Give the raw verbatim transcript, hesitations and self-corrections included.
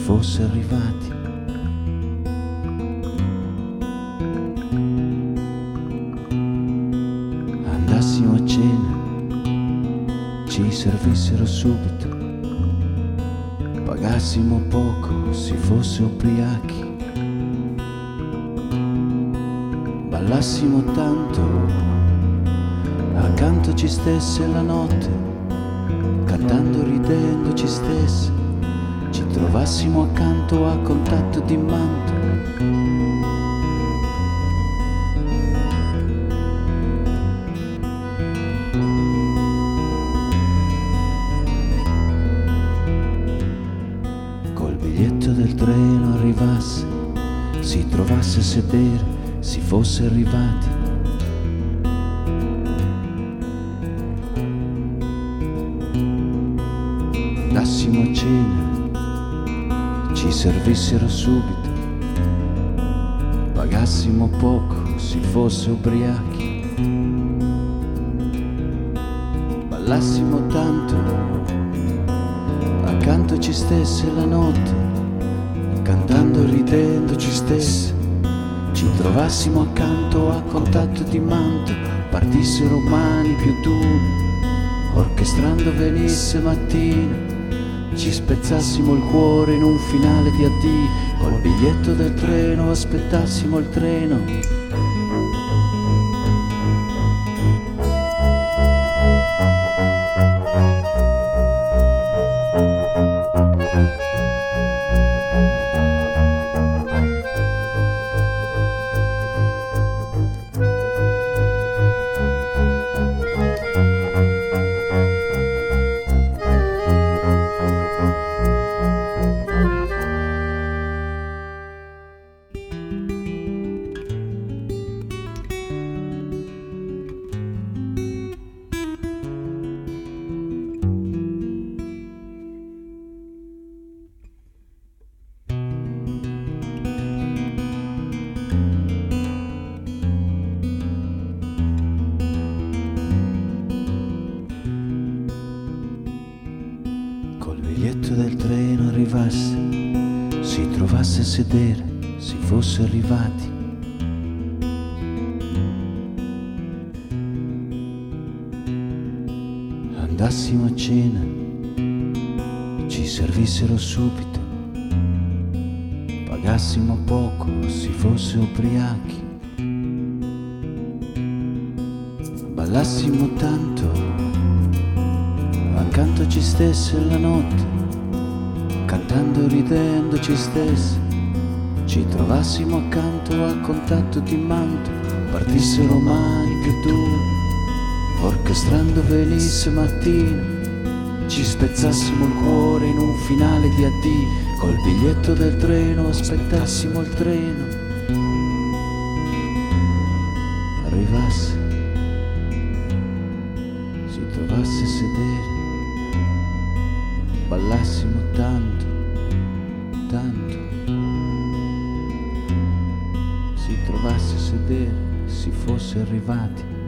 fosse arrivati. Andassimo a cena, ci servissero subito, pagassimo poco, si fosse ubriachi, ballassimo tanto, accanto ci stesse la notte, cantando, ridendo ci stesse, ci trovassimo accanto a contatto di manto. Col biglietto del treno arrivasse, si trovasse a sedere, si fosse arrivati. Andassimo a cena, ci servissero subito, pagassimo poco, si fosse ubriachi, ballassimo tanto, accanto ci stesse la notte, cantando e ridendo ci stesse, ci trovassimo accanto a contatto di manto, partissero mani più dure, orchestrando venisse mattina, ci spezzassimo il cuore in un finale di addii, col biglietto del treno aspettassimo il treno. Biglietto del treno arrivasse, si trovasse a sedere, si fosse arrivati. Andassimo a cena, ci servissero subito, pagassimo poco, si fosse ubriachi, ballassimo tanto, accanto ci stesse la notte, cantando e ridendo ci stesse, ci trovassimo accanto a contatto di manto, partissero mani più dure, orchestrando venisse mattina, ci spezzassimo il cuore in un finale di addii, col biglietto del treno aspettassimo il treno arrivasse, si trovasse a sedere, ballassimo tanto, tanto, si trovasse a sedere, si fosse arrivati.